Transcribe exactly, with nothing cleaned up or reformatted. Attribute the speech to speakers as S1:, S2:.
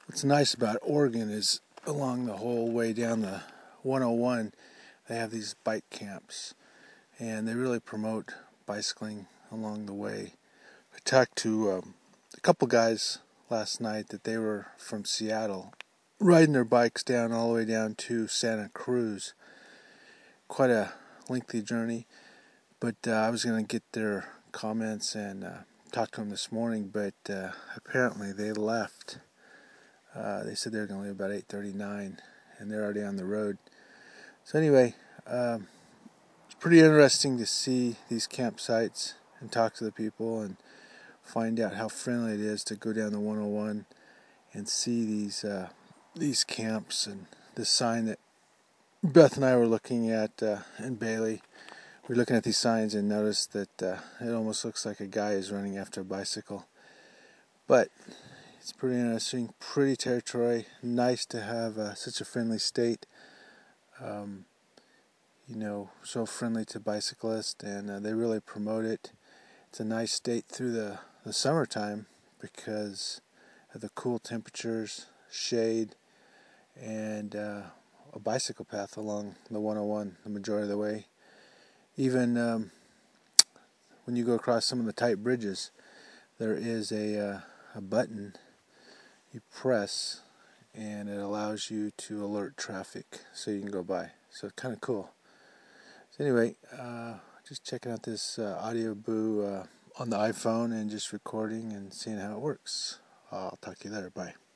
S1: What's nice about Oregon is along the whole way down the one oh one, they have these bike camps, and they really promote bicycling along the way. I talked to um, a couple guys last night that they were from Seattle, riding their bikes down all the way down to Santa Cruz. Quite a lengthy journey, but uh, I was going to get their comments and uh, talk to them this morning, but uh, apparently they left. Uh, they said they were going to leave about eight thirty-nine, and they're already on the road. So anyway, um, it's pretty interesting to see these campsites and talk to the people and find out how friendly it is to go down the one oh one and see these uh, these camps and the sign that Beth and I were looking at uh, in Bailey. We were looking at these signs and noticed that uh, it almost looks like a guy is running after a bicycle. But it's pretty interesting, pretty territory. Nice to have uh, such a friendly state. Um, you know, so friendly to bicyclists, and uh, they really promote it. It's a nice state through the, the summertime because of the cool temperatures, shade, and uh, a bicycle path along the one oh one the majority of the way. Even um, when you go across some of the tight bridges, there is a, uh, a button you press, and it allows you to alert traffic so you can go by. So kind of cool. So anyway, uh, just checking out this uh, Audio Boo uh, on the iPhone and just recording and seeing how it works. I'll talk to you later. Bye.